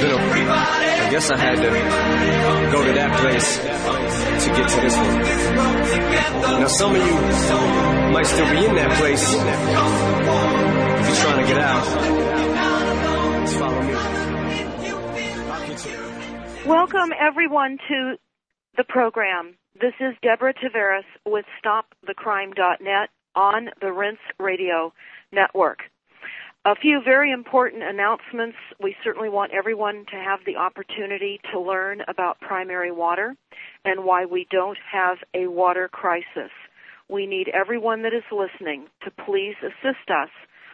I guess I had to go to that place to get to this one. Now, some of you might still be in that place. If you're trying to get out, just follow me. I'll get you. Welcome, everyone, to the program. This is Deborah Tavares with StopTheCrime.net on the Rinse Radio Network. A few very important announcements. We certainly want everyone to have the opportunity to learn about primary water and why we don't have a water crisis. We need everyone that is listening to please assist us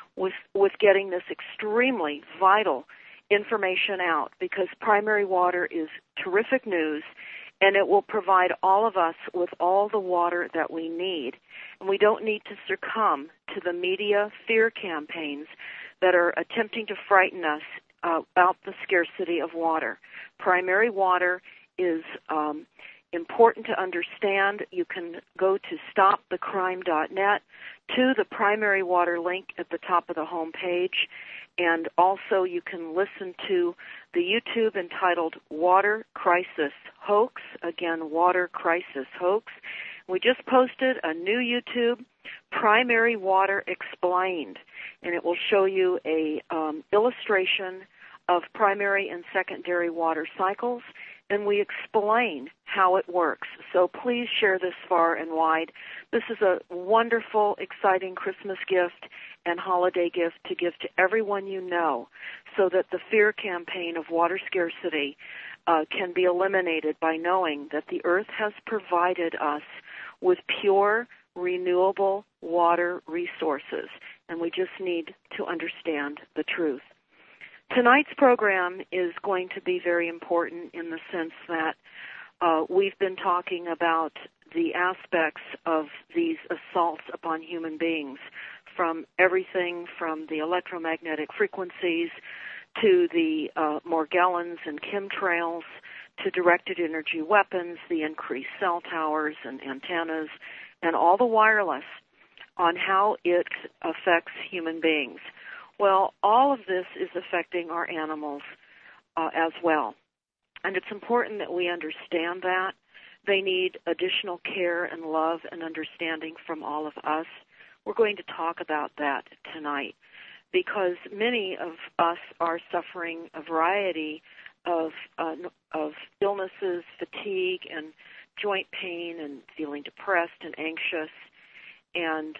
with getting this extremely vital information out, because primary water is terrific news, and it will provide all of us with all the water that we need. And we don't need to succumb to the media fear campaigns that are attempting to frighten us about the scarcity of water. Primary water is important to understand. You can go to StopTheCrime.net to the primary water link at the top of the home page, and also you can listen to the YouTube entitled Water Crisis Hoax. Again, Water Crisis Hoax. We just posted a new YouTube, Primary Water Explained, and it will show you a illustration of primary and secondary water cycles, and we explain how it works. So please share this far and wide. This is a wonderful, exciting Christmas gift and holiday gift to give to everyone you know, so that the fear campaign of water scarcity can be eliminated by knowing that the earth has provided us with pure, renewable water resources, and we just need to understand the truth. Tonight's program is going to be very important in the sense that we've been talking about the aspects of these assaults upon human beings, from everything from the electromagnetic frequencies to the Morgellons and chemtrails to directed energy weapons, the increased cell towers and antennas, and all the wireless, on how it affects human beings. Well, all of this is affecting our animals as well. And it's important that we understand that. They need additional care and love and understanding from all of us. We're going to talk about that tonight, because many of us are suffering a variety of illnesses, fatigue, and joint pain, and feeling depressed and anxious, and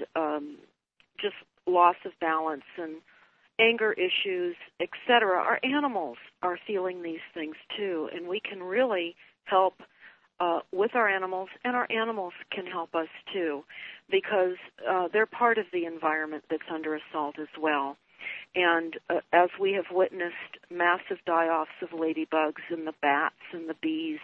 just loss of balance and anger issues, etc. Our animals are feeling these things too, and we can really help with our animals, and our animals can help us too, because they're part of the environment that's under assault as well. And as we have witnessed massive die-offs of ladybugs and the bats and the bees,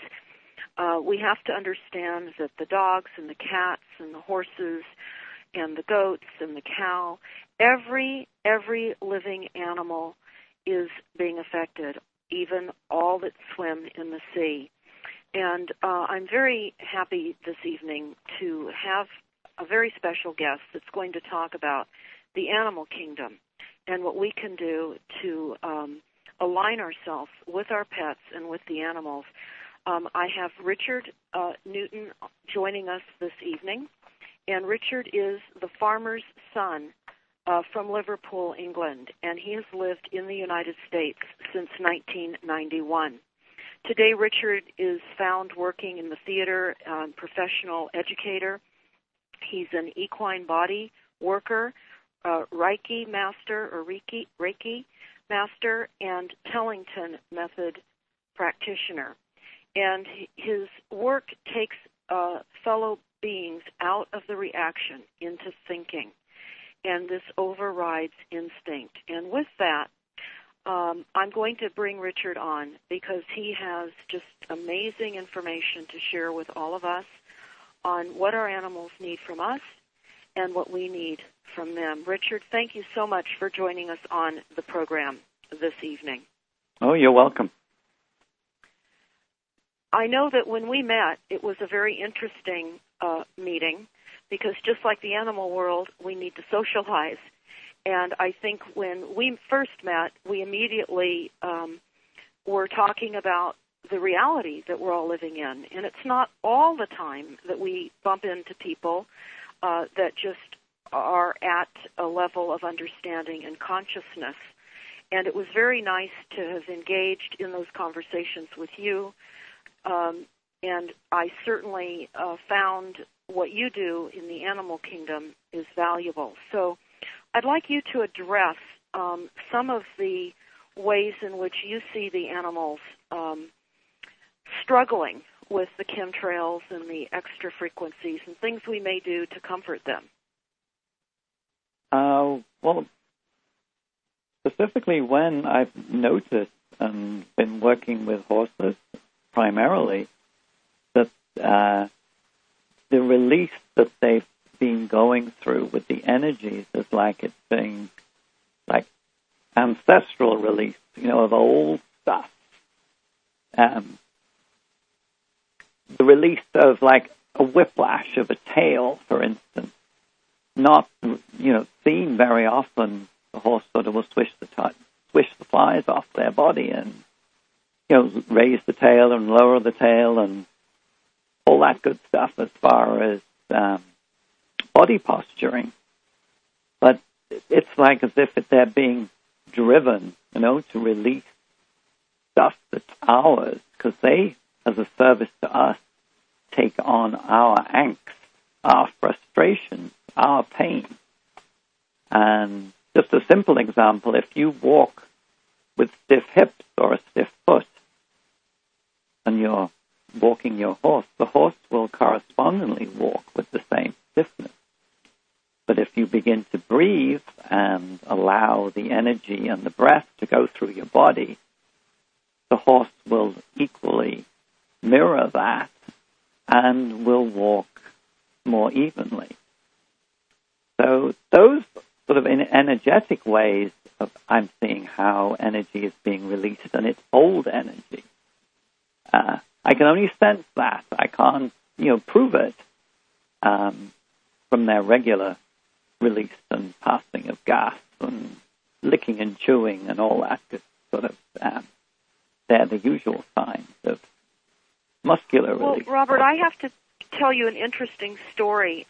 we have to understand that the dogs and the cats and the horses and the goats and the cow, every living animal is being affected, even all that swim in the sea. And I'm very happy this evening to have a very special guest that's going to talk about the animal kingdom and what we can do to align ourselves with our pets and with the animals. I have Richard Newton joining us this evening, and Richard is the farmer's son from Liverpool, England, and he has lived in the United States since 1991. Today, Richard is found working in the theater, professional educator. He's an equine body worker, Reiki master or Reiki master, and Tellington method practitioner. And his work takes fellow beings out of the reaction into thinking, and this overrides instinct. And with that, I'm going to bring Richard on because he has just amazing information to share with all of us on what our animals need from us and what we need from them. Richard, thank you so much for joining us on the program this evening. Oh, you're welcome. I know that when we met, it was a very interesting meeting, because just like the animal world, we need to socialize. And I think when we first met, we immediately we're talking about the reality that we're all living in. And it's not all the time that we bump into people that just are at a level of understanding and consciousness. And it was very nice to have engaged in those conversations with you. And I certainly found what you do in the animal kingdom is valuable. So I'd like you to address some of the ways in which you see the animals struggling with the chemtrails and the extra frequencies and things we may do to comfort them. Well, specifically when I've noticed and been working with horses primarily, that the release that they've been going through with the energies is like it's being like ancestral release, of old stuff. The release of like a whiplash of a tail, for instance, not, seen very often. The horse sort of will swish the flies off their body and, raise the tail and lower the tail and all that good stuff as far as body posturing. But it's like as if they're being driven, to release stuff that's ours, because they, as a service to us, take on our angst, our frustration, our pain. And just a simple example, if you walk with stiff hips or a stiff foot and you're walking your horse, the horse will correspondingly walk with the same stiffness. But if you begin to breathe and allow the energy and the breath to go through your body, the horse will equally mirror that and will walk more evenly. So those sort of in energetic ways of I'm seeing how energy is being released, and it's old energy. I can only sense that. I can't, prove it from their regular release and passing of gas and licking and chewing and all that good sort of. They're the usual signs of muscular release. Well, Robert, I have to tell you an interesting story.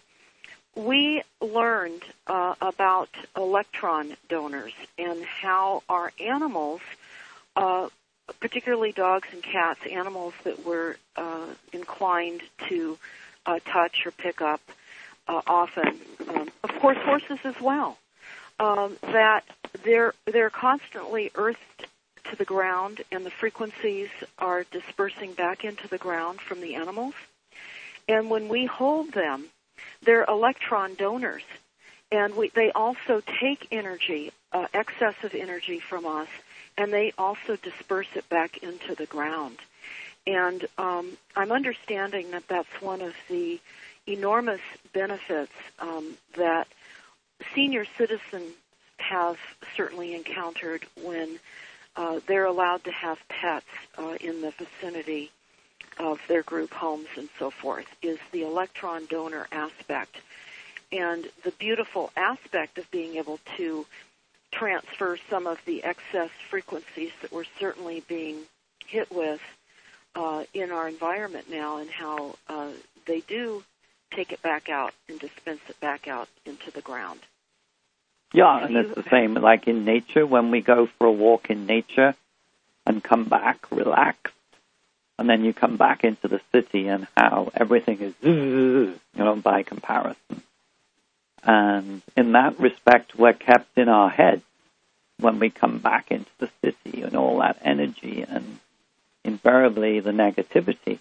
We learned about electron donors and how our animals, particularly dogs and cats, animals that were inclined to touch or pick up often, of course horses as well, that they're constantly earthed to the ground, and the frequencies are dispersing back into the ground from the animals. And when we hold them, they're electron donors, and they also take energy, excessive energy from us, and they also disperse it back into the ground. And I'm understanding that that's one of the enormous benefits that senior citizens have certainly encountered when they're allowed to have pets in the vicinity of their group homes and so forth, is the electron donor aspect. And the beautiful aspect of being able to transfer some of the excess frequencies that we're certainly being hit with in our environment now, and how they do take it back out and dispense it back out into the ground. Yeah, and it's the same like in nature. When we go for a walk in nature and come back relaxed, and then you come back into the city and how everything is, by comparison. And in that respect, we're kept in our heads when we come back into the city and all that energy and invariably the negativity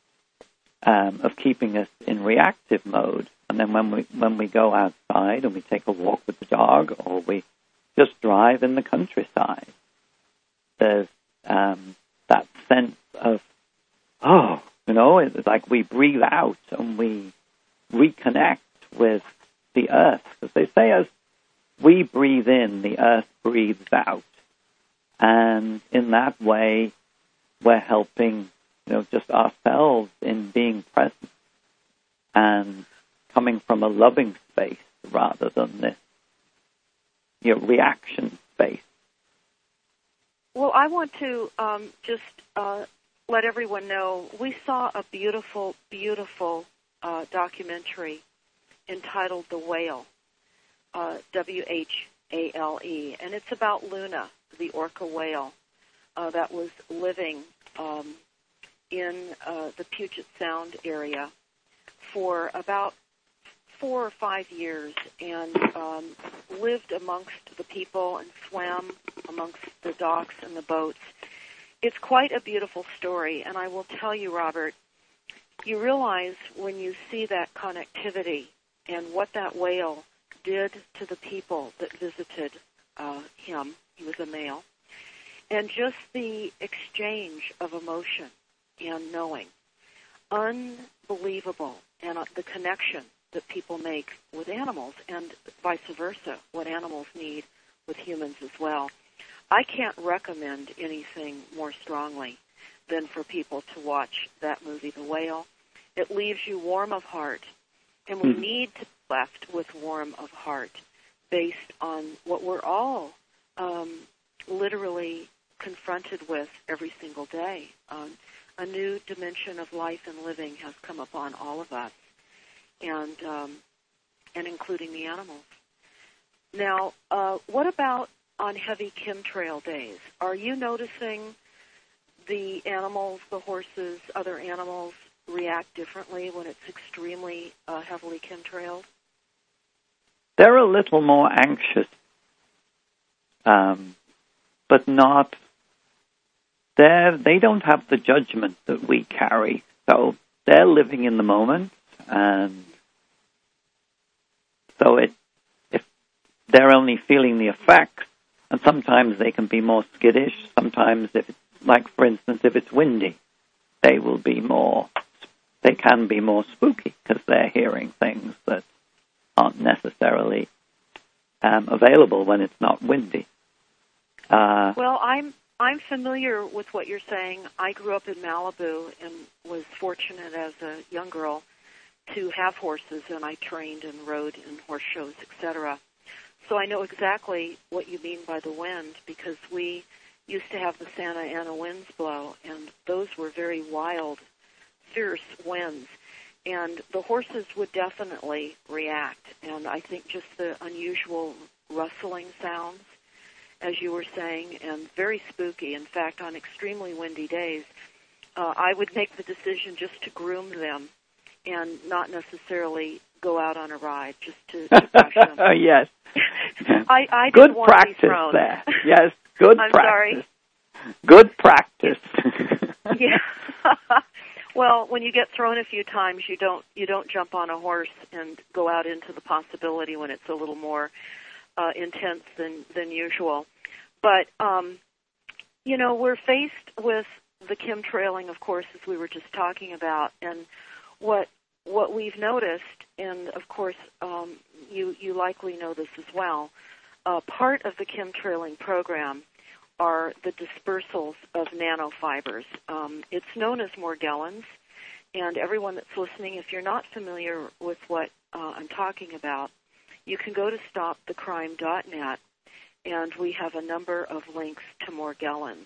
of keeping us in reactive mode. And then when we go outside and we take a walk with the dog, or we just drive in the countryside, there's that sense of, it's like we breathe out and we reconnect with the earth. Because they say as we breathe in, the earth breathes out. And in that way, we're helping, just ourselves in being present and coming from a loving space rather than this, reaction space. Well, I want to just let everyone know we saw a beautiful, beautiful documentary entitled The Whale, W-H-A-L-E, and it's about Luna, the orca whale that was living in the Puget Sound area for about 4 or 5 years and lived amongst the people and swam amongst the docks and the boats. It's quite a beautiful story, and I will tell you, Robert, you realize when you see that connectivity and what that whale did to the people that visited him, he was a male, and just the exchange of emotion and knowing, unbelievable, and the connection that people make with animals and vice versa, what animals need with humans as well. I can't recommend anything more strongly than for people to watch that movie, The Whale. It leaves you warm of heart, and we need to be left with warm of heart based on what we're all literally confronted with every single day. A new dimension of life and living has come upon all of us, and including the animals. Now, what about on heavy chemtrail days? Are you noticing the animals, the horses, other animals react differently when it's extremely heavily chemtrailed? They're a little more anxious, but not. They don't have the judgment that we carry, so they're living in the moment, and so if they're only feeling the effects, and sometimes they can be more skittish. Sometimes, for instance, if it's windy, they can be more spooky because they're hearing things that aren't necessarily available when it's not windy. Well, I'm familiar with what you're saying. I grew up in Malibu and was fortunate as a young girl to have horses, and I trained and rode in horse shows, etc. So I know exactly what you mean by the wind, because we used to have the Santa Ana winds blow, and those were very wild, fierce winds. And the horses would definitely react, and I think just the unusual rustling sounds, as you were saying, and very spooky. In fact, on extremely windy days, I would make the decision just to groom them and not necessarily go out on a ride, just to brush them. Yes. I good didn't want practice to be thrown. there. Yes, good I'm practice. Sorry? Good practice. Yeah. Well, when you get thrown a few times, you don't jump on a horse and go out into the possibility when it's a little more intense than usual. But we're faced with the chemtrailing, of course, as we were just talking about, and what we've noticed, and of course you likely know this as well. Part of the chemtrailing program are the dispersals of nanofibers. It's known as Morgellons, and everyone that's listening, if you're not familiar with what I'm talking about, you can go to stopthecrime.net, and we have a number of links to Morgellons,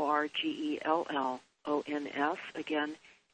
Morgellons, again,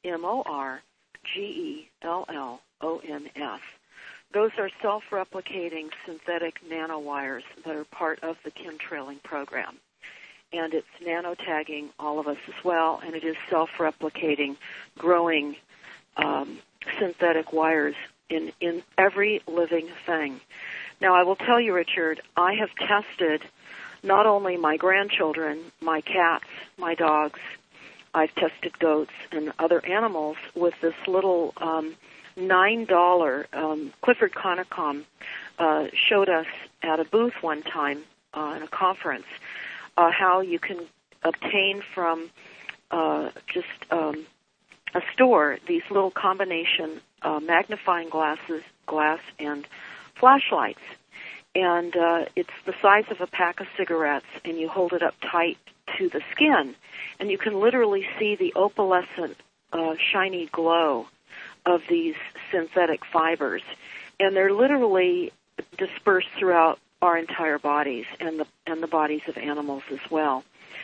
Morgellons. Those are self-replicating synthetic nanowires that are part of the chemtrailing program. And it's nanotagging all of us as well, and it is self-replicating, growing synthetic wires in every living thing. Now, I will tell you, Richard, I have tested not only my grandchildren, my cats, my dogs, I've tested goats and other animals with this little $9, Clifford Connicom showed us at a booth one time in a conference how you can obtain from just a store these little combination magnifying glass and flashlights. And it's the size of a pack of cigarettes, and you hold it up tight to the skin, and you can literally see the opalescent, shiny glow of these synthetic fibers. And they're literally dispersed throughout our entire bodies and the bodies of animals as well.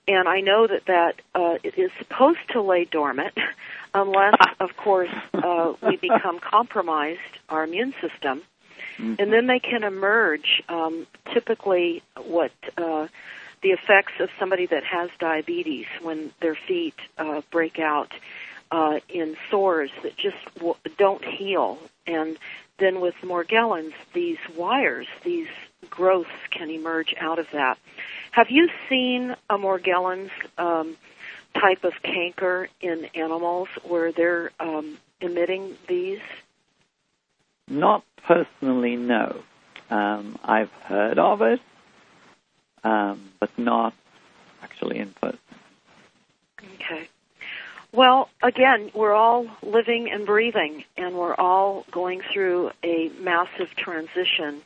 And I know that it is supposed to lay dormant unless, of course, we become compromised, our immune system. Mm-hmm. And then they can emerge, typically what the effects of somebody that has diabetes when their feet break out in sores that just don't heal. And then with Morgellons, these wires, these growths can emerge out of that. Have you seen a Morgellons type of canker in animals where they're emitting these? Not personally, no. I've heard of it, but not actually in person. Okay. Well, again, we're all living and breathing, and we're all going through a massive transition,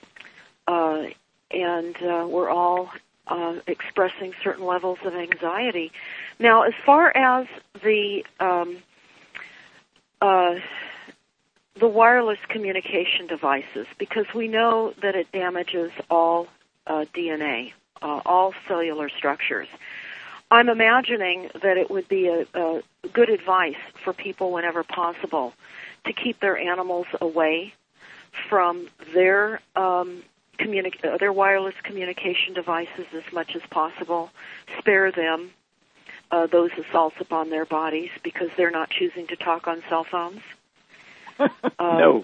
and we're all expressing certain levels of anxiety. Now, as far as the wireless communication devices, because we know that it damages all DNA, all cellular structures, I'm imagining that it would be a good advice for people whenever possible to keep their animals away from their wireless communication devices as much as possible. Spare them those assaults upon their bodies because they're not choosing to talk on cell phones. No.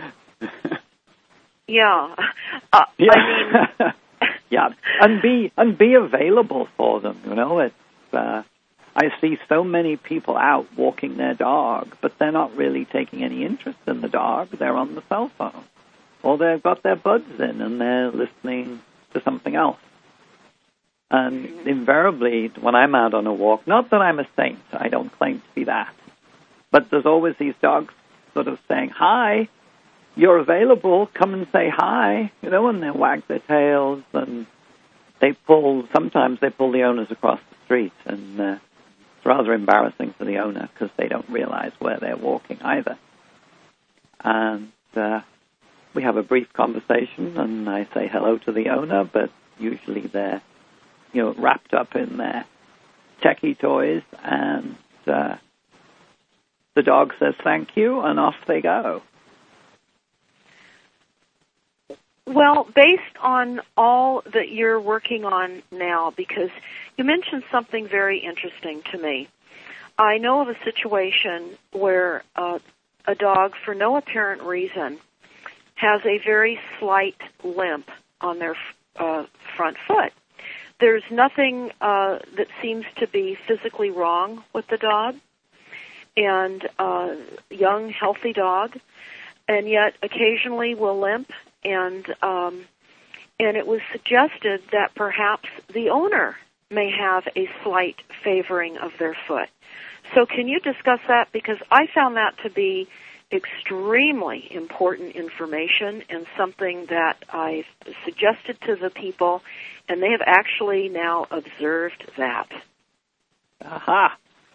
Yeah. Yeah. I mean, yeah, and be available for them. You know, it's I see so many people out walking their dog, but they're not really taking any interest in the dog. They're on the cell phone, or they've got their buds in and they're listening to something else. And invariably, when I'm out on a walk, not that I'm a saint, I don't claim to be that, but there's always these dogs sort of saying, "Hi, you're available, come and say hi," you know, and they wag their tails, and sometimes they pull the owners across the street, and it's rather embarrassing for the owner because they don't realize where they're walking either. And we have a brief conversation, and I say hello to the owner, but usually they're, you know, wrapped up in their techie toys, and the dog says thank you, and off they go. Well, based on all that you're working on now, because you mentioned something very interesting to me. I know of a situation where a dog, for no apparent reason, has a very slight limp on their front foot. There's nothing that seems to be physically wrong with the dog, and young, healthy dog, and yet occasionally will limp. And it was suggested that perhaps the owner may have a slight favoring of their foot. So can you discuss that? Because I found that to be extremely important information and something that I've suggested to the people, and they have actually now observed that. Aha!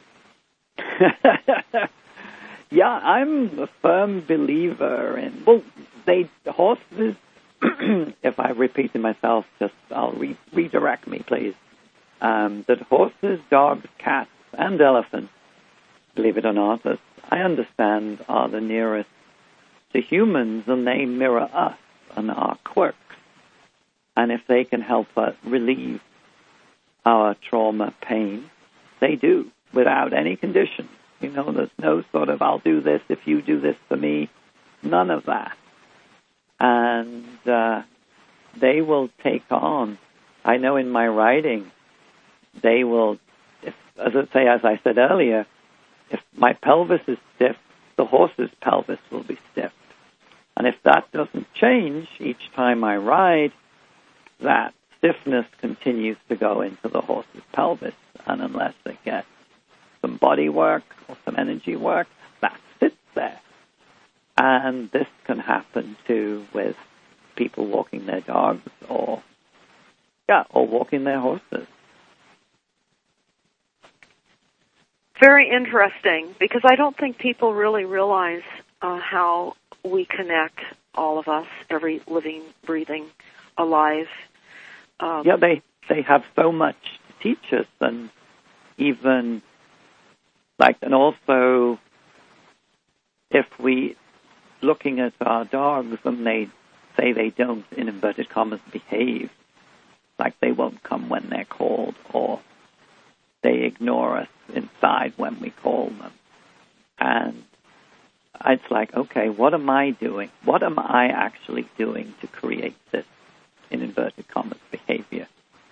Yeah, I'm a firm believer in, horses, if I repeated myself, I'll redirect me, please, that horses, dogs, cats, and elephants, believe it or not, as I understand, are the nearest to humans, and they mirror us and our quirks. And if they can help us relieve our trauma, pain, they do, without any conditions. You know, there's no sort of, I'll do this if you do this for me, none of that. And they will take on, I know in my writing, they will, as I said earlier, if my pelvis is stiff, the horse's pelvis will be stiff. And if that doesn't change each time I ride, that stiffness continues to go into the horse's pelvis. And unless they get some body work or some energy work, that sits there. And this can happen too with people walking their dogs or walking their horses. Very interesting, because I don't think people really realize how we connect, all of us, every living, breathing, alive. They have so much to teach us. And even, like, and also, if we, looking at our dogs and they say they don't, in inverted commas, behave, like they won't come when they're called, or they ignore us inside when we call them. And it's like, okay, what am I doing? What am I actually doing to create this, in inverted commas, behavior?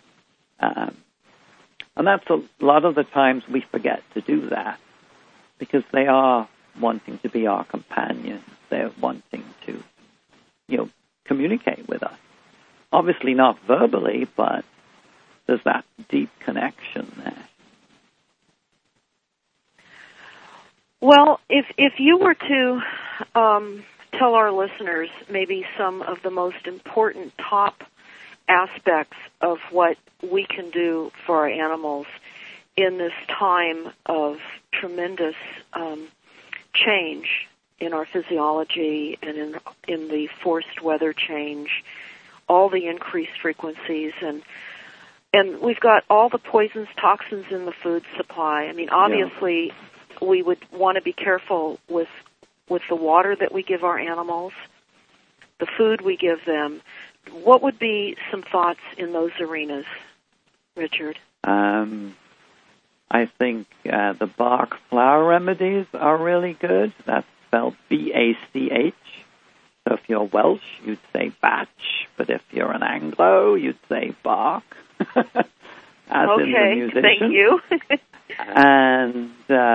And that's a lot of the times we forget to do that because they are wanting to be our companions. They're wanting to, communicate with us. Obviously not verbally, but there's that deep connection there. Well, if you were to tell our listeners maybe some of the most important top aspects of what we can do for our animals in this time of tremendous change in our physiology and in the forced weather change, all the increased frequencies, and we've got all the poisons, toxins in the food supply. I mean, obviously, we would want to be careful with the water that we give our animals, the food we give them. What would be some thoughts in those arenas, Richard? I think the Bach flower remedies are really good. That's spelled B-A-C-H. So if you're Welsh, you'd say batch, but if you're an Anglo, you'd say Bach. As in the musician. Thank you. And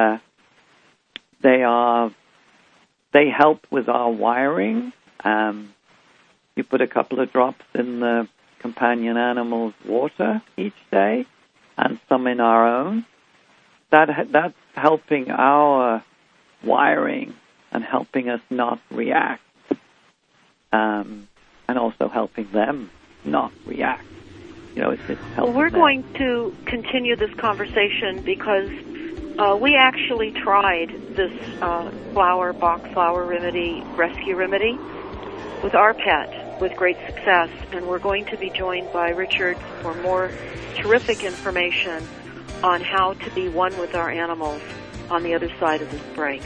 they help with our wiring. You put a couple of drops in the companion animal's water each day, and some in our own. That's helping our wiring and helping us not react, and also helping them not react. It's helping. Well, we're going to continue this conversation because we actually tried this Bach flower remedy, rescue remedy, with our pet with great success, and we're going to be joined by Richard for more terrific information on how to be one with our animals on the other side of this break.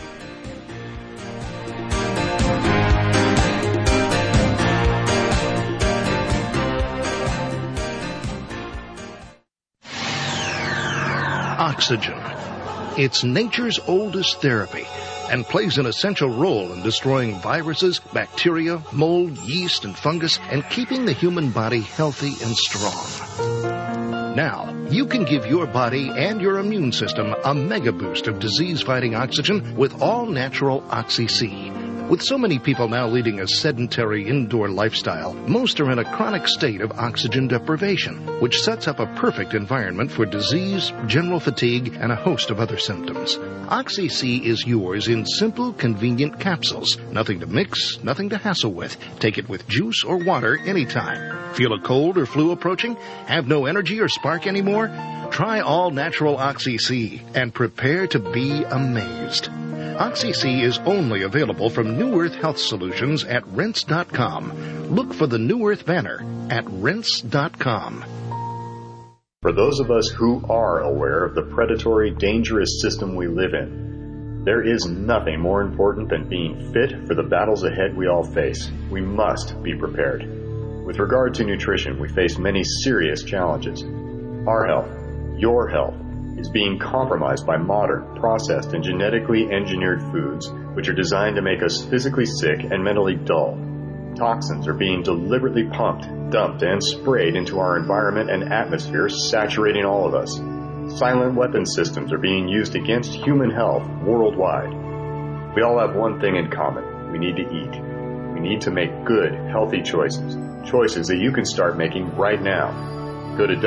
Oxygen. It's nature's oldest therapy and plays an essential role in destroying viruses, bacteria, mold, yeast, and fungus, and keeping the human body healthy and strong. Now, you can give your body and your immune system a mega boost of disease-fighting oxygen with all-natural Oxy-C. With so many people now leading a sedentary indoor lifestyle, most are in a chronic state of oxygen deprivation, which sets up a perfect environment for disease, general fatigue, and a host of other symptoms. Oxy-C is yours in simple, convenient capsules. Nothing to mix, nothing to hassle with. Take it with juice or water anytime. Feel a cold or flu approaching? Have no energy or spark anymore? Try all-natural Oxy-C and prepare to be amazed. Oxy-C is only available from New Earth Health Solutions at Rense.com. Look for the New Earth banner at Rense.com. For those of us who are aware of the predatory, dangerous system we live in, there is nothing more important than being fit for the battles ahead we all face. We must be prepared. With regard to nutrition, we face many serious challenges. Our health, your health, is being compromised by modern, processed, and genetically engineered foods, which are designed to make us physically sick and mentally dull. Toxins are being deliberately pumped, dumped, and sprayed into our environment and atmosphere, saturating all of us. Silent weapon systems are being used against human health worldwide. We all have one thing in common. We need to eat. We need to make good, healthy choices. Choices that you can start making right now. Go to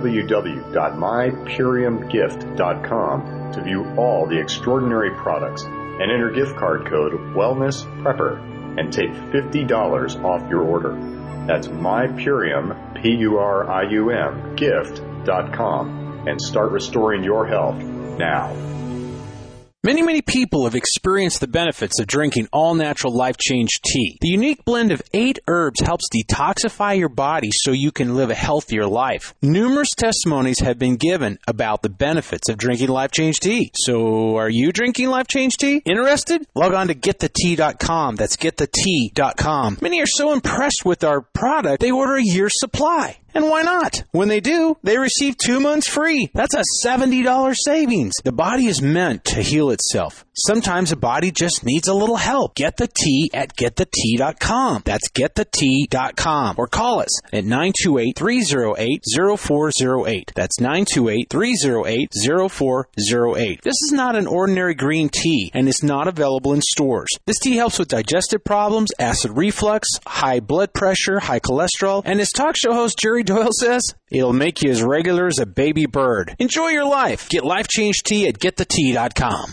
www.mypuriumgift.com to view all the extraordinary products and enter gift card code WELLNESSPREPPER and take $50 off your order. That's mypurium, P-U-R-I-U-M, gift.com and start restoring your health now. Many, many people have experienced the benefits of drinking all-natural Life Change tea. The unique blend of 8 herbs helps detoxify your body so you can live a healthier life. Numerous testimonies have been given about the benefits of drinking Life Change tea. So, are you drinking Life Change tea? Interested? Log on to getthetea.com. That's getthetea.com. Many are so impressed with our product, they order a year's supply. And why not? When they do, they receive 2 months free. That's a $70 savings. The body is meant to heal itself. Sometimes the body just needs a little help. Get the tea at getthetea.com. That's getthetea.com. Or call us at 928-308-0408. That's 928-308-0408. This is not an ordinary green tea and is not available in stores. This tea helps with digestive problems, acid reflux, high blood pressure, high cholesterol, and as talk show host Jerry Doyle says, it'll make you as regular as a baby bird. Enjoy your life. Get Life Change tea at getthetea.com.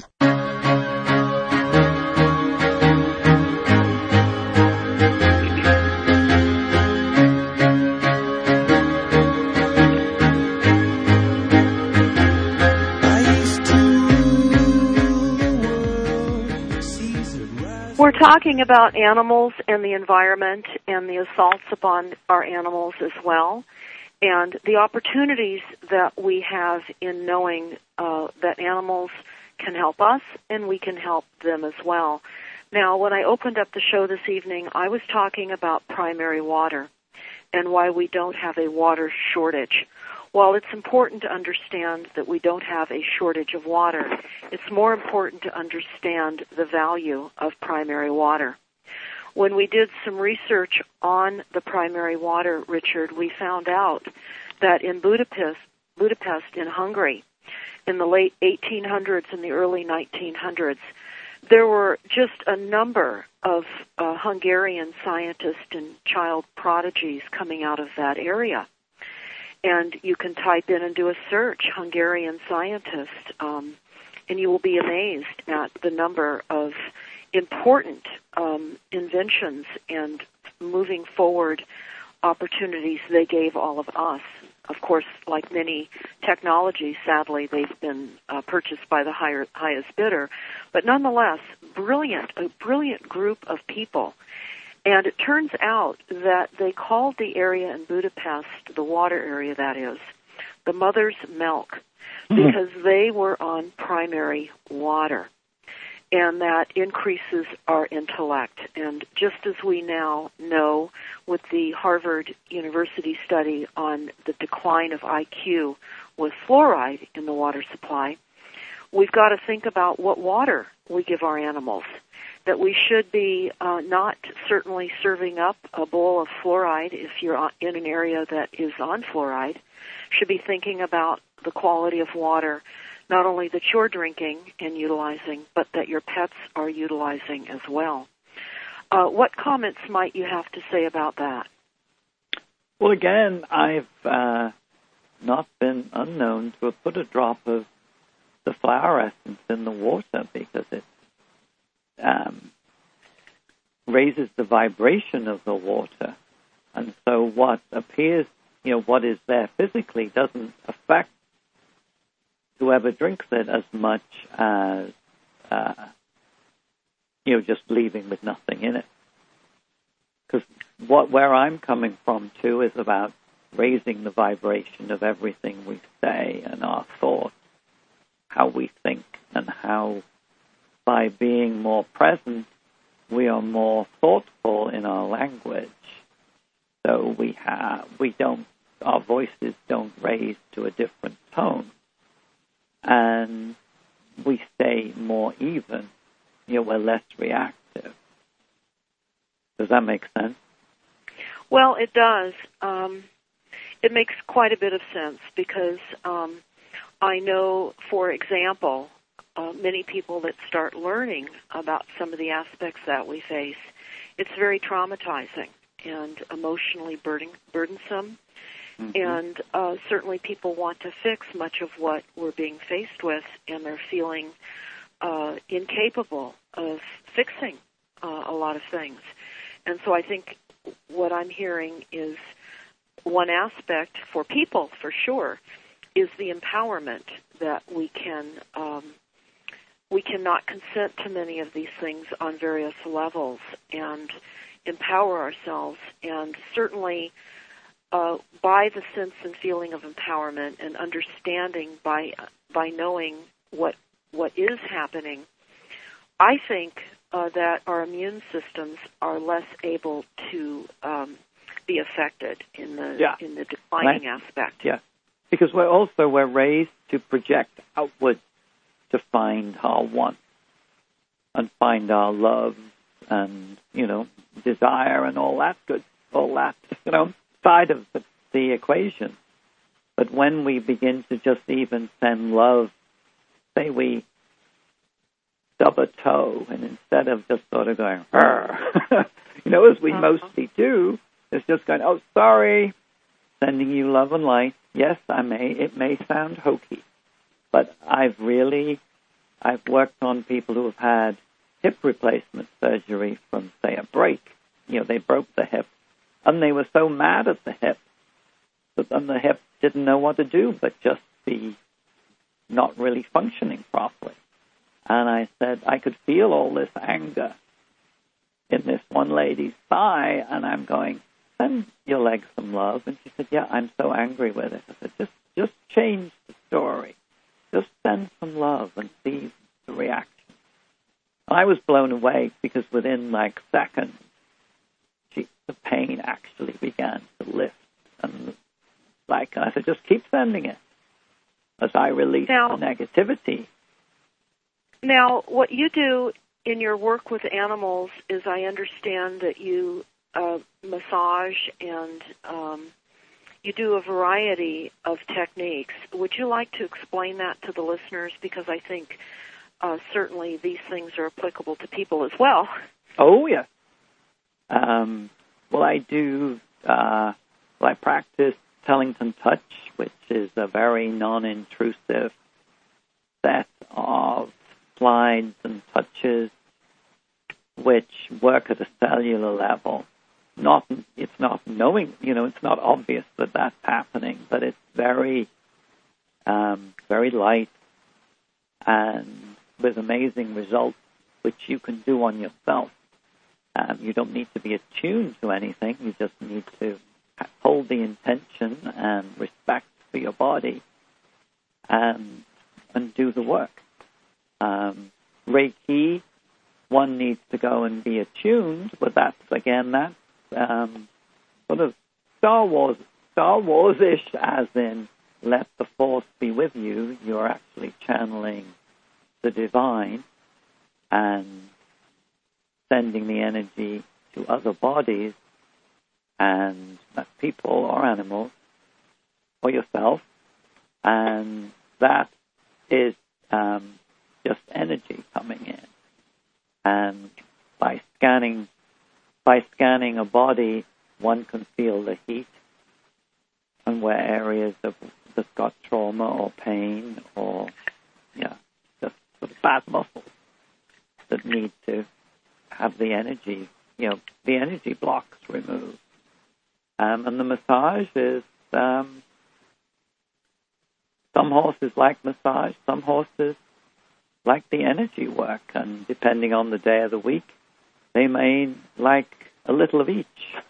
We're talking about animals and the environment and the assaults upon our animals as well, and the opportunities that we have in knowing that animals can help us and we can help them as well. Now, when I opened up the show this evening, I was talking about primary water and why we don't have a water shortage. While it's important to understand that we don't have a shortage of water, it's more important to understand the value of primary water. When we did some research on the primary water, Richard, we found out that in Budapest in Hungary, in the late 1800s and the early 1900s, there were just a number of Hungarian scientists and child prodigies coming out of that area. And you can type in and do a search, Hungarian scientist, and you will be amazed at the number of important inventions and moving forward opportunities they gave all of us. Of course, like many technologies, sadly, they've been purchased by the highest bidder. But nonetheless, a brilliant group of people. And it turns out that they called the area in Budapest, the water area that is, the mother's milk, because they were on primary water. And that increases our intellect. And just as we now know with the Harvard University study on the decline of IQ with fluoride in the water supply, we've got to think about what water we give our animals. That we should be not certainly serving up a bowl of fluoride if you're in an area that is on fluoride. Should be thinking about the quality of water, not only that you're drinking and utilizing, but that your pets are utilizing as well. What comments might you have to say about that? Well, again, I've not been unknown to have put a drop of the flower essence in the water because it raises the vibration of the water. And so what appears, what is there physically doesn't affect whoever drinks it as much as, just leaving with nothing in it. Because where I'm coming from, too, is about raising the vibration of everything we say and our thoughts, how we think, and how by being more present, we are more thoughtful in our language. So our voices don't raise to a different tone. And we stay more even. We're less reactive. Does that make sense? Well, it does. It makes quite a bit of sense because I know, for example, many people that start learning about some of the aspects that we face, it's very traumatizing and emotionally burdensome. And certainly people want to fix much of what we're being faced with, and they're feeling incapable of fixing a lot of things. And so I think what I'm hearing is one aspect for people, for sure, is the empowerment that we can we cannot consent to many of these things on various levels and empower ourselves. And certainly by the sense and feeling of empowerment and understanding by knowing what is happening, I think that our immune systems are less able to be affected in the declining aspect. Yeah, because we're raised to project outward to find our wants and find our love and desire and all that side of the equation. But when we begin to just even send love, say we stub a toe, and instead of just sort of going, as we mostly do, it's just going, oh, sorry, sending you love and light. Yes, it may sound hokey, but I've worked on people who have had hip replacement surgery from, say, a break. They broke the hip, and they were so mad at the hip that then the hip didn't know what to do but just be not really functioning properly. And I said, I could feel all this anger in this one lady's thigh, and I'm going, send your leg some love. And she said, yeah, I'm so angry with it. I said, just change the story. Just send some love and see the reaction. I was blown away because within seconds, the pain actually began to lift. And I said, just keep sending it as I release the negativity. Now, what you do in your work with animals is I understand that you massage and you do a variety of techniques. Would you like to explain that to the listeners? Because I think certainly these things are applicable to people as well. Oh, yes. Well, I do, I practice Tellington Touch, which is a very non-intrusive set of slides and touches which work at a cellular level. It's not knowing, it's not obvious that that's happening, but it's very, very light and with amazing results, which you can do on yourself. You don't need to be attuned to anything. You just need to hold the intention and respect for your body and do the work. Reiki, one needs to go and be attuned, but that's sort of Star Wars-ish, as in let the Force be with you. You're actually channeling the divine and sending the energy to other bodies and people or animals or yourself, and that is just energy coming in. And by scanning a body, one can feel the heat and where areas that's got trauma or pain or just sort of bad muscles that need to have the energy, the energy blocks removed. And the massage is, some horses like massage, some horses like the energy work, and depending on the day of the week, they may like a little of each.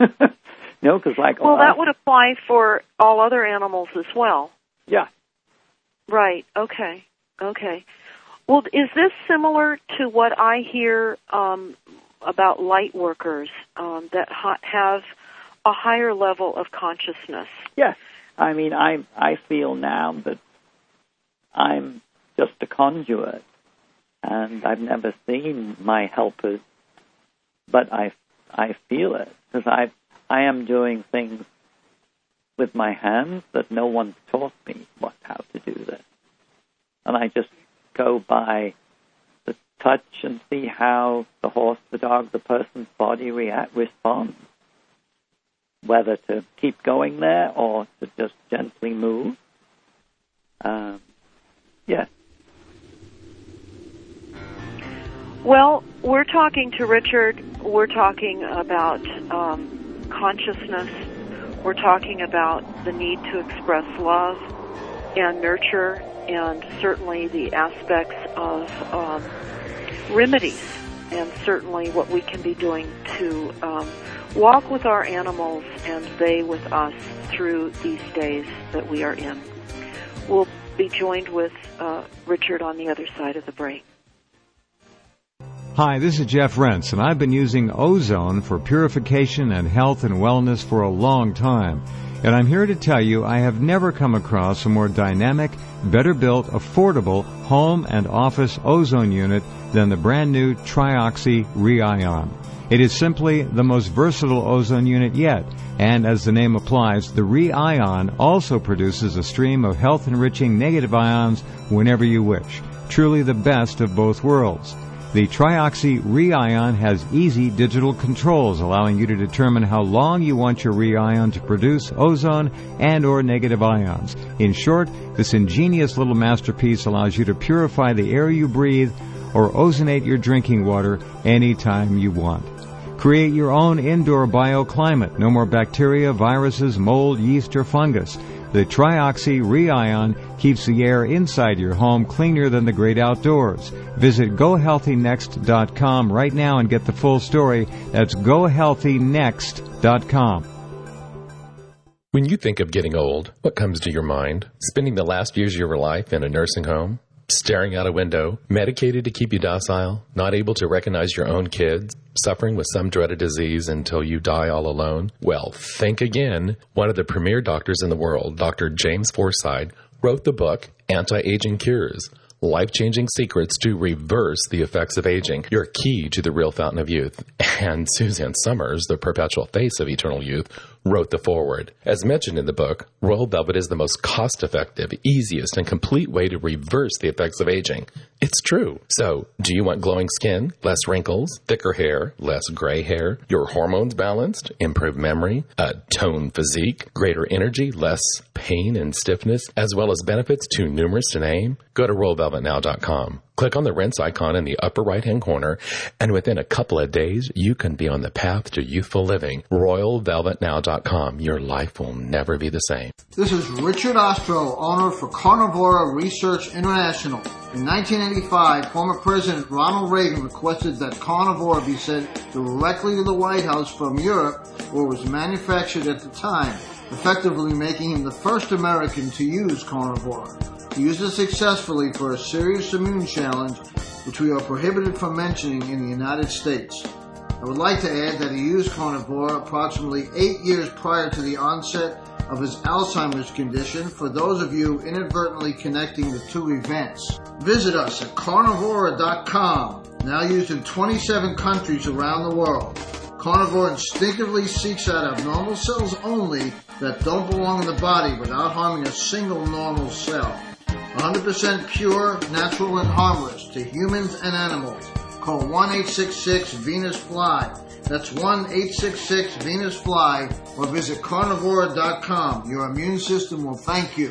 That would apply for all other animals as well. Yeah. Right. Okay. Well, is this similar to what I hear about light workers that have a higher level of consciousness? Yes. I mean, I feel now that I'm just a conduit, and I've never seen my helpers, but I feel it because I am doing things with my hands that no one's taught me how to do this, and I just go by the touch and see how the horse, the dog, the person's body responds, whether to keep going there or to just gently move. Yes. Well, we're talking to Richard. We're talking about consciousness. We're talking about the need to express love, and nurture, and certainly the aspects of remedies, and certainly what we can be doing to walk with our animals and they with us through these days that we are in. We'll be joined with Richard on the other side of the break. Hi, this is Jeff Rentz, and I've been using Ozone for purification and health and wellness for a long time. And I'm here to tell you I have never come across a more dynamic, better built, affordable home and office ozone unit than the brand new Trioxy Re-Ion. It is simply the most versatile ozone unit yet, and as the name applies, the Re-Ion also produces a stream of health-enriching negative ions whenever you wish. Truly the best of both worlds. The Trioxy Re-Ion has easy digital controls, allowing you to determine how long you want your Re-Ion to produce ozone and or negative ions. In short, this ingenious little masterpiece allows you to purify the air you breathe or ozonate your drinking water anytime you want. Create your own indoor bioclimate. No more bacteria, viruses, mold, yeast, or fungus. The Trioxy Re-Ion keeps the air inside your home cleaner than the great outdoors. Visit GoHealthyNext.com right now and get the full story. That's GoHealthyNext.com. When you think of getting old, what comes to your mind? Spending the last years of your life in a nursing home? Staring out a window? Medicated to keep you docile? Not able to recognize your own kids? Suffering with some dreaded disease until you die all alone? Well, think again. One of the premier doctors in the world, Dr. James Forsythe, wrote the book Anti-Aging Cures, Life-Changing Secrets to Reverse the Effects of Aging, your key to the real fountain of youth. And Suzanne Summers, the perpetual face of eternal youth, wrote the foreword. As mentioned in the book, Royal Velvet is the most cost-effective, easiest, and complete way to reverse the effects of aging. It's true. So, do you want glowing skin, less wrinkles, thicker hair, less gray hair, your hormones balanced, improved memory, a toned physique, greater energy, less pain and stiffness, as well as benefits too numerous to name? Go to RoyalVelvetNow.com. Click on the rinse icon in the upper right-hand corner, and within a couple of days, you can be on the path to youthful living. RoyalVelvetNow.com. Your life will never be the same. This is Richard Ostro, owner for Carnivora Research International. In 1985, former President Ronald Reagan requested that Carnivora be sent directly to the White House from Europe, where it was manufactured at the time, effectively making him the first American to use Carnivora. He used it successfully for a serious immune challenge, which we are prohibited from mentioning in the United States. I would like to add that he used Carnivora approximately 8 years prior to the onset of his Alzheimer's condition, for those of you inadvertently connecting the two events. Visit us at Carnivora.com, now used in 27 countries around the world. Carnivora instinctively seeks out abnormal cells only that don't belong in the body without harming a single normal cell. 100% pure, natural, and harmless to humans and animals. Call 1-866-VENUS-FLY. That's 1-866-VENUS-FLY, or visit Carnivora.com. Your immune system will thank you.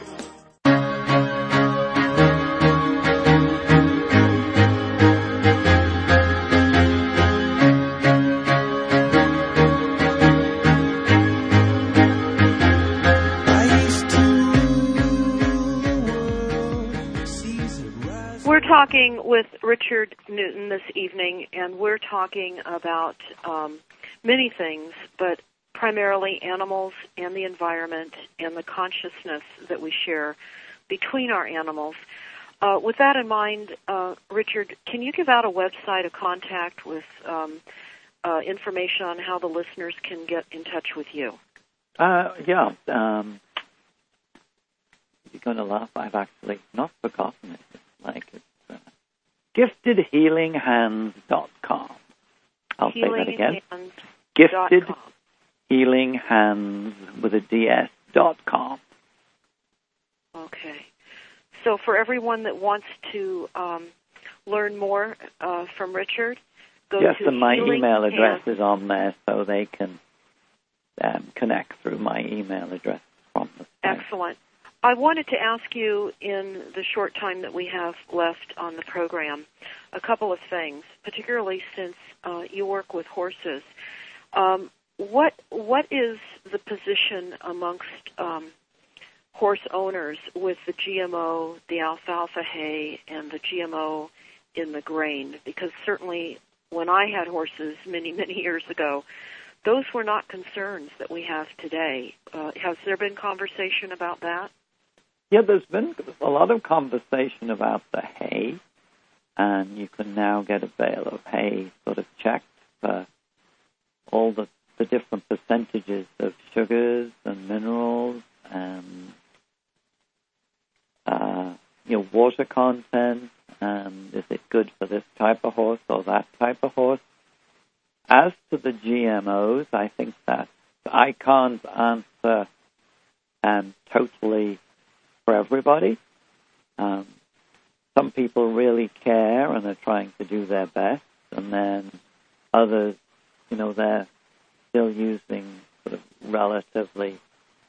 We're talking with Richard Newton this evening, and we're talking about many things, but primarily animals and the environment and the consciousness that we share between our animals. With that in mind, Richard, can you give out a website, a contact with information on how the listeners can get in touch with you? Yeah. You're going to laugh. I've actually not forgotten it. It's giftedhealinghands.com. I'll say that again. Giftedhealinghands with a DS.com. Okay. So for everyone that wants to learn more from Richard, go to Yes, and my email address is on there, so they can connect through my email address from the site. Excellent. I wanted to ask you, in the short time that we have left on the program, a couple of things, particularly since you work with horses. What is the position amongst horse owners with the GMO, the alfalfa hay, and the GMO in the grain, because certainly when I had horses many, many years ago, those were not concerns that we have today. Has there been conversation about that? Yeah, there's been a lot of conversation about the hay, and you can now get a bale of hay sort of checked for all the different percentages of sugars and minerals and water content, and is it good for this type of horse or that type of horse. As to the GMOs, I think that I can't answer totally for everybody. Some people really care and are trying to do their best, and then others, they're still using sort of relatively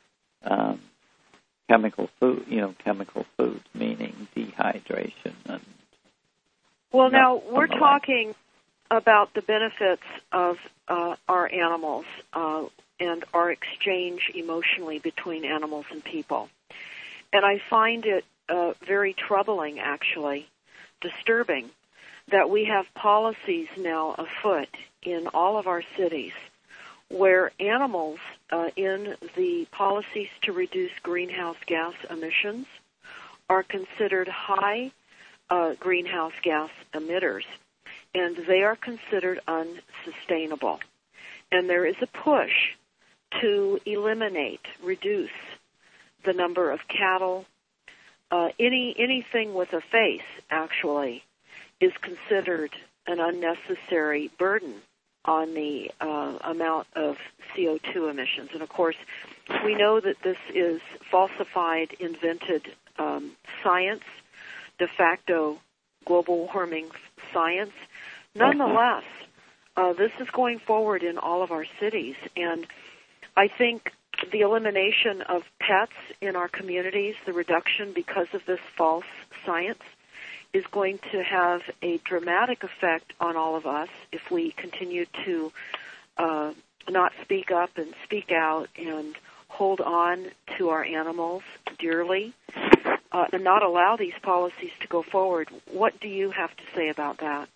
chemical food, meaning dehydration. Well, now we're talking about the benefits of our animals and our exchange emotionally between animals and people. And I find it very troubling, actually, disturbing, that we have policies now afoot in all of our cities where animals in the policies to reduce greenhouse gas emissions are considered high greenhouse gas emitters, and they are considered unsustainable. And there is a push to reduce the number of cattle. Anything with a face, actually, is considered an unnecessary burden on the amount of CO2 emissions. And, of course, we know that this is falsified, invented science, de facto global warming science. Nonetheless, this is going forward in all of our cities, and I think the elimination of pets in our communities, the reduction because of this false science, is going to have a dramatic effect on all of us if we continue to not speak up and speak out and hold on to our animals dearly and not allow these policies to go forward. What do you have to say about that?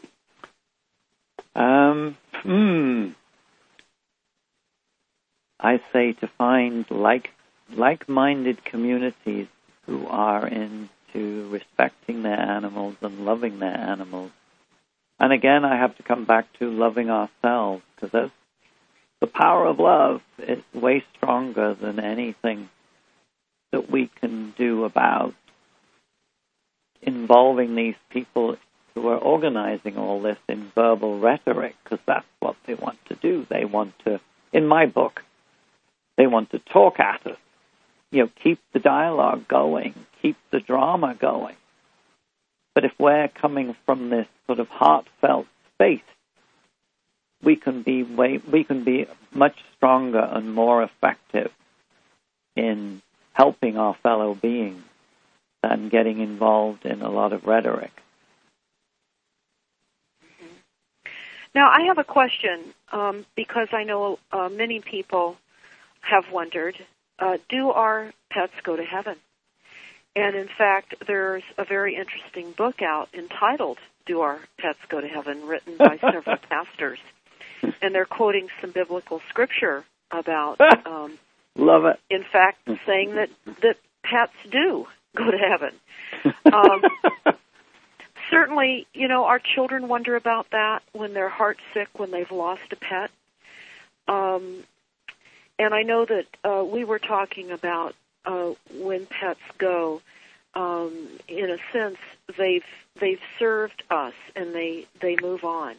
I say to find like-minded communities who are into respecting their animals and loving their animals. And again, I have to come back to loving ourselves, because the power of love is way stronger than anything that we can do about involving these people who are organizing all this in verbal rhetoric, because that's what they want to do. They want to, in my book, they want to talk at us, keep the dialogue going, keep the drama going. But if we're coming from this sort of heartfelt space, we can be much stronger and more effective in helping our fellow beings than getting involved in a lot of rhetoric. Now, I have a question, because I know many people have wondered, do our pets go to heaven? And in fact, there's a very interesting book out entitled Do Our Pets Go to Heaven, written by several pastors. And they're quoting some biblical scripture about, love it. In fact, saying that pets do go to heaven. Certainly, our children wonder about that when they're heartsick, when they've lost a pet. And I know that we were talking about when pets go. In a sense, they've served us and they move on.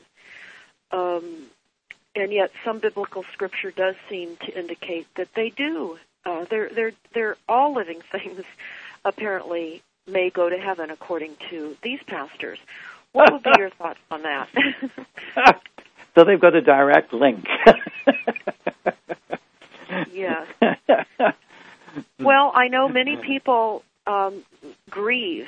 And yet, some biblical scripture does seem to indicate that they do. They're all living things. Apparently, may go to heaven according to these pastors. What would be your thoughts on that? So they've got a direct link. Yes. Well, I know many people grieve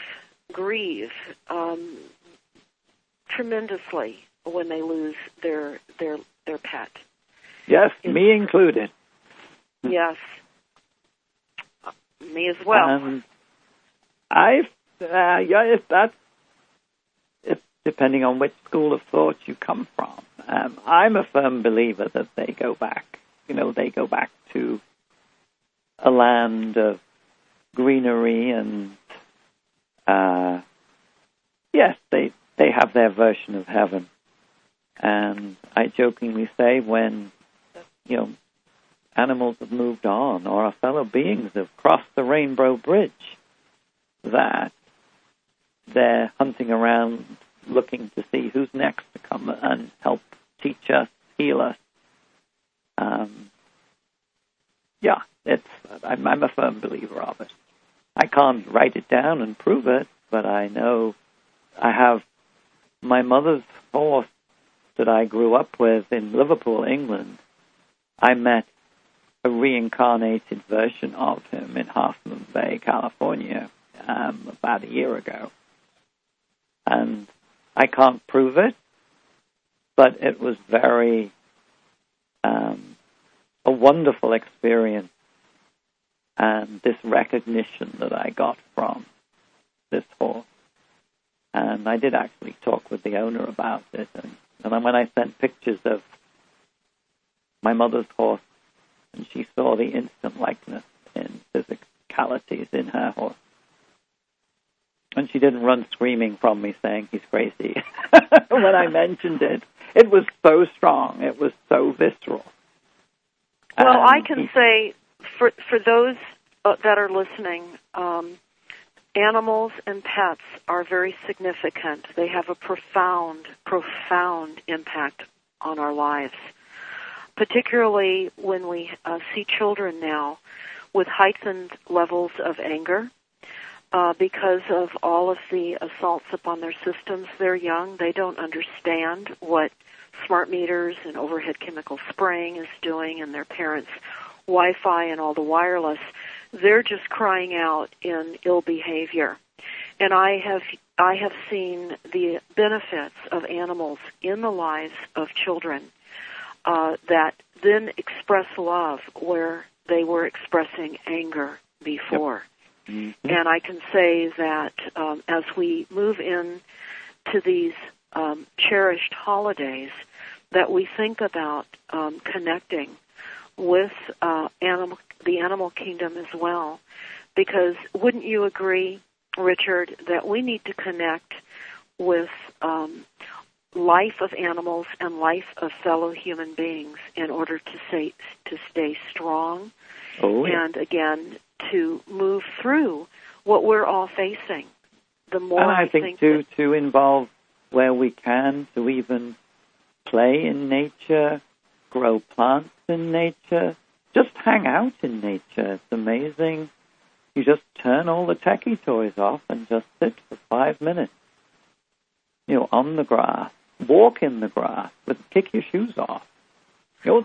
tremendously when they lose their pet. Yes, me included. Yes. Me as well. It's depending on which school of thought you come from. I'm a firm believer that they go back. They go back to a land of greenery and, yes, they have their version of heaven. And I jokingly say when, animals have moved on or our fellow beings have crossed the Rainbow Bridge, that they're hunting around looking to see who's next to come and help teach us, heal us. I'm a firm believer of it. I can't write it down and prove it, but I know I have my mother's horse that I grew up with in Liverpool, England. I met a reincarnated version of him in Half Moon Bay, California, about a year ago. And I can't prove it, but it was very a wonderful experience. And this recognition that I got from this horse. And I did actually talk with the owner about it. And then when I sent pictures of my mother's horse, and she saw the instant likeness in physicalities in her horse. And she didn't run screaming from me saying he's crazy. When I mentioned it, it was so strong. It was so visceral. Well, I can say for those that are listening, animals and pets are very significant. They have a profound impact on our lives, particularly when we see children now with heightened levels of anger because of all of the assaults upon their systems. They're young. They don't understand what smart meters and overhead chemical spraying is doing and their parents' Wi-Fi and all the wireless. They're just crying out in ill behavior. And I have seen the benefits of animals in the lives of children that then express love where they were expressing anger before. Yep. Mm-hmm. And I can say that as we move in to these cherished holidays, that we think about connecting with the animal kingdom as well. Because wouldn't you agree, Richard, that we need to connect with life of animals and life of fellow human beings in order to stay strong, and again to move through what we're all facing. The more and I think to involve where we can, to even play in nature, grow plants in nature, just hang out in nature. It's amazing. You just turn all the techie toys off and just sit for 5 minutes, on the grass. Walk in the grass, but kick your shoes off. That's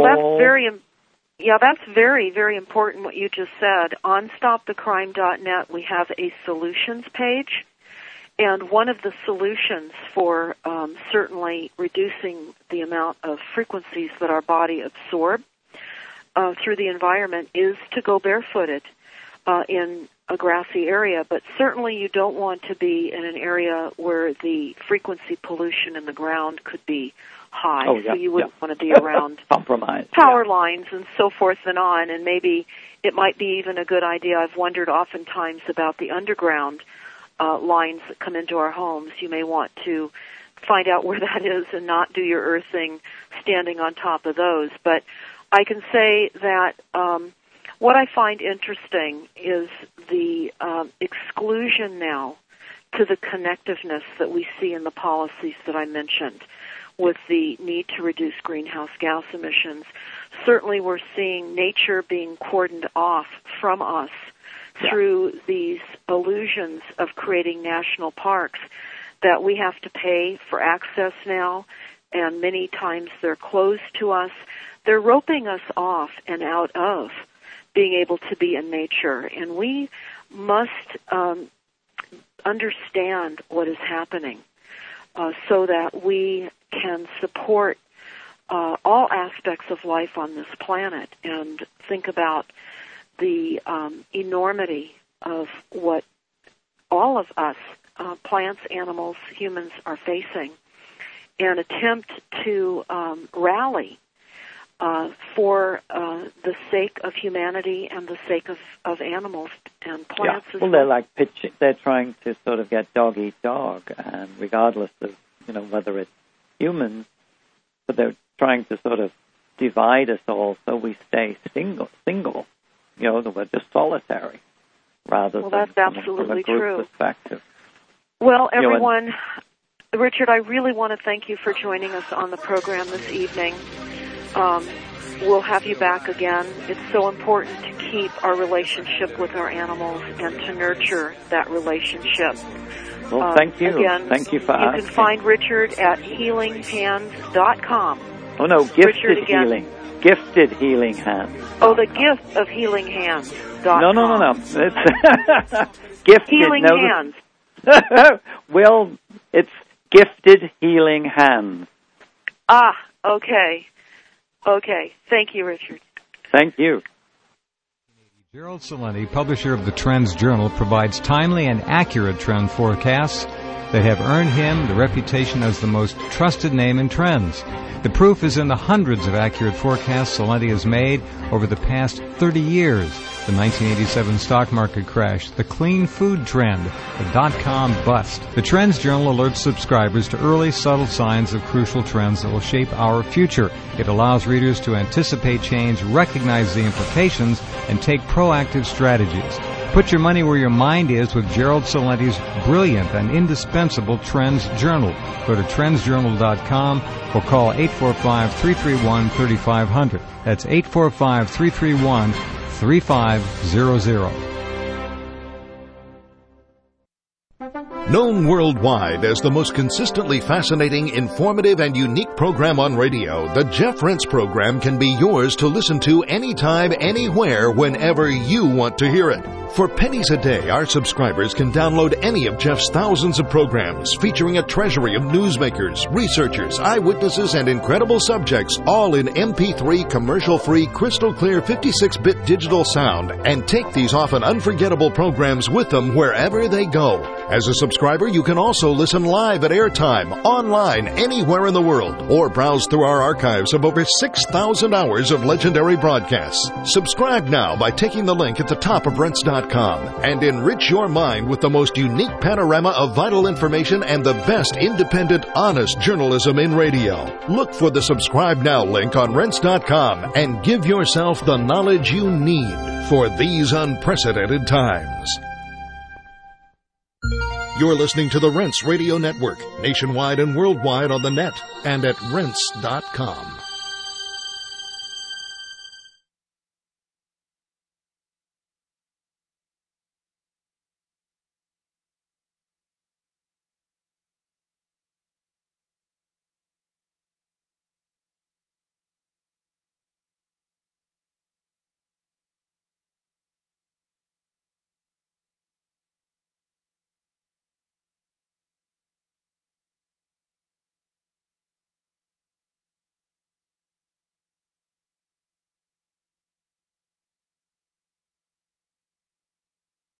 very, very important what you just said. On StopTheCrime.net, we have a solutions page, and one of the solutions for certainly reducing the amount of frequencies that our body absorb through the environment is to go barefooted in a grassy area, but certainly you don't want to be in an area where the frequency pollution in the ground could be high. So you wouldn't want to be around power lines and so forth and on, and maybe it might be even a good idea. I've wondered oftentimes about the underground lines that come into our homes. You may want to find out where that is and not do your earthing standing on top of those. But I can say that what I find interesting is the exclusion now to the connectiveness that we see in the policies that I mentioned with the need to reduce greenhouse gas emissions. Certainly we're seeing nature being cordoned off from us through these illusions of creating national parks that we have to pay for access now, and many times they're closed to us. They're roping us off and out of being able to be in nature, and we must understand what is happening so that we can support all aspects of life on this planet and think about the enormity of what all of us, plants, animals, humans, are facing, and attempt to rally for the sake of humanity and the sake of animals and plants. Yeah. Well, they're like pitching. They're trying to sort of get dog eat dog, and regardless of whether it's humans, but they're trying to sort of divide us all so we stay single. That we're just solitary, rather than that's absolutely from a group true. perspective. Well, everyone, Richard, I really want to thank you for joining us on the program this evening. We'll have you back again. It's so important to keep our relationship with our animals and to nurture that relationship. Well, thank you. Again, thank you for asking. You can find Richard at healinghands.com. Oh, no, Gifted Richard again. Healing. Gifted Healing Hands. Oh, the gift of healinghands.com. No. It's Gifted. Healing Hands. Well, it's Gifted Healing Hands. Ah, okay. Okay. Thank you, Richard. Thank you. Gerald Celente, publisher of the Trends Journal, provides timely and accurate trend forecasts that have earned him the reputation as the most trusted name in trends. The proof is in the hundreds of accurate forecasts Celente has made over the past 30 years. The 1987 stock market crash, the clean food trend, the dot-com bust. The Trends Journal alerts subscribers to early, subtle signs of crucial trends that will shape our future. It allows readers to anticipate change, recognize the implications, and take proactive strategies. Put your money where your mind is with Gerald Celente's brilliant and indispensable Trends Journal. Go to trendsjournal.com or call 845-331-3500. That's 845-331-3500. Known worldwide as the most consistently fascinating, informative, and unique program on radio, the Jeff Rense program can be yours to listen to anytime, anywhere, whenever you want to hear it. For pennies a day, our subscribers can download any of Jeff's thousands of programs featuring a treasury of newsmakers, researchers, eyewitnesses, and incredible subjects, all in MP3 commercial-free, crystal-clear 56-bit digital sound, and take these often unforgettable programs with them wherever they go. As a subscriber, you can also listen live at airtime, online, anywhere in the world, or browse through our archives of over 6,000 hours of legendary broadcasts. Subscribe now by taking the link at the top of Rense.com and enrich your mind with the most unique panorama of vital information and the best independent, honest journalism in radio. Look for the Subscribe Now link on Rense.com and give yourself the knowledge you need for these unprecedented times. You're listening to the Rense Radio Network, nationwide and worldwide on the net and at Rense.com.